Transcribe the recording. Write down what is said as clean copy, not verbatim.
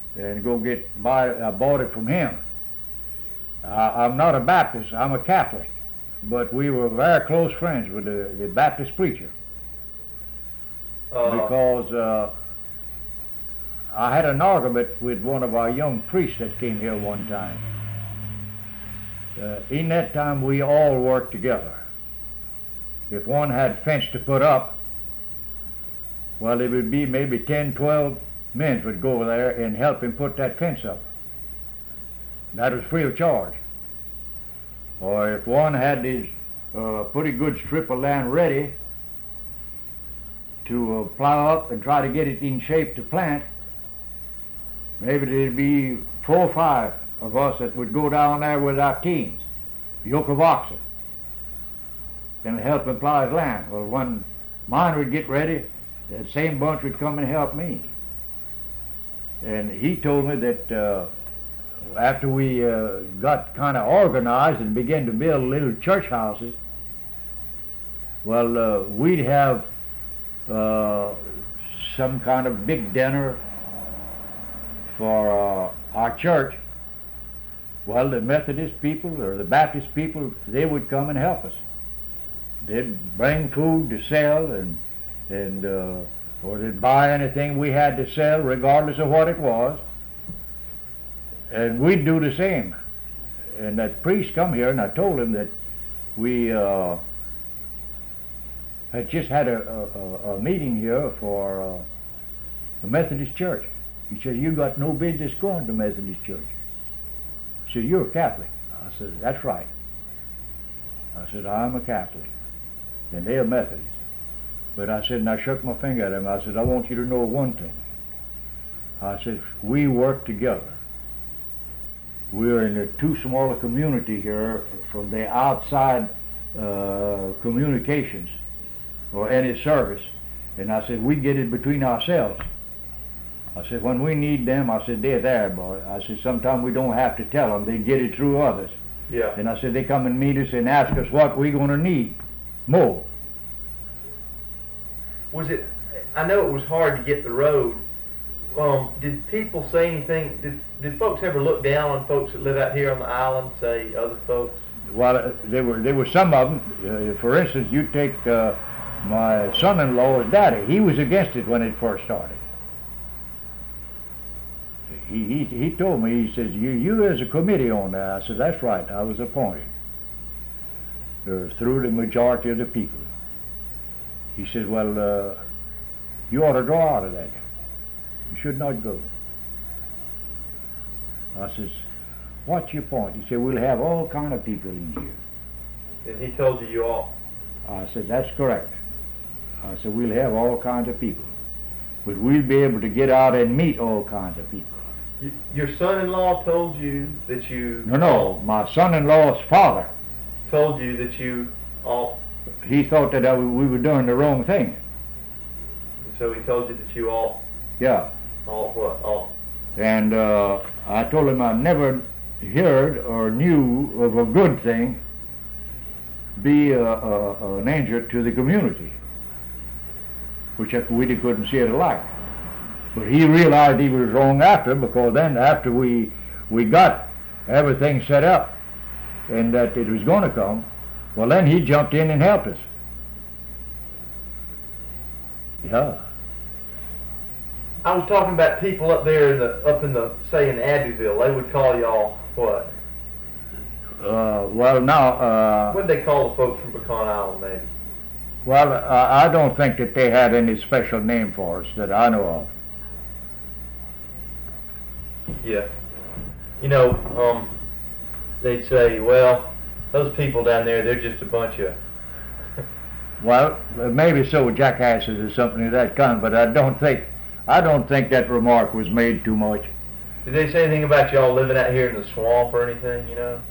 and I bought it from him. I'm not a Baptist, I'm a Catholic, but we were very close friends with the Baptist preacher because I had an argument with one of our young priests that came here one time. In that time we all worked together. If one had fence to put up, well, it would be maybe 10, 12 men would go there and help him put that fence up. That was free of charge. Or if one had his pretty good strip of land ready to plow up and try to get it in shape to plant, maybe there'd be 4 or 5 of us that would go down there with our teams, yoke of oxen, and help him plow his land. Well, when mine would get ready, that same bunch would come and help me. And he told me that after we got kind of organized and began to build little church houses, well, we'd have some kind of big dinner for our church. Well, the Methodist people or the Baptist people, they would come and help us. They'd bring food to sell or they'd buy anything we had to sell regardless of what it was. And we'd do the same. And that priest come here and I told him that we had just had a meeting here for the Methodist church. He said, "You got no business going to Methodist church." He said, "You're a Catholic." I said, "That's right." I said, "I'm a Catholic and they're Methodist." But I said, and I shook my finger at him, I said, "I want you to know one thing." I said, "We work together. We're in a too small a community here from the outside communications or any service." And I said, "We get it between ourselves." I said, "When we need them," I said, "they're there, boy." I said, "Sometimes we don't have to tell them. They get it through others." Yeah. And I said, "They come and meet us and ask us what we're going to need more." I know it was hard to get the road. Did people say anything? Did folks ever look down on folks that live out here on the island, say other folks? Well, there were some of them. For instance, you take my son-in-law's daddy. He was against it when it first started. He told me, he says, you as a committee on that. I said, "That's right, I was appointed through the majority of the people." He said, "Well, you ought to draw out of that. You should not go." I says, "What's your point?" He said, "We'll have all kind of people in here." And he told you ought. I said, "That's correct." I said, "We'll have all kinds of people, but we'll be able to get out and meet all kinds of people." Your son-in-law told you that you... No, my son-in-law's father. Told you that you ought... He thought that we were doing the wrong thing. So he told you that you ought... Yeah. Ought what? Ought... And I told him I never heard or knew of a good thing be an injury to the community, which we couldn't see it alike. But he realized he was wrong after, because then after we got everything set up and that it was going to come, well, then he jumped in and helped us. Yeah. I was talking about people up there say in Abbeville. They would call y'all what? Well, now... what did they call the folks from Pecan Island, maybe? Well, I don't think that they had any special name for us that I know of. Yeah. You know, they'd say, "Well, those people down there, they're just a bunch of..." Well, maybe so, jackasses or something of that kind, but I don't think that remark was made too much. Did they say anything about y'all living out here in the swamp or anything, you know?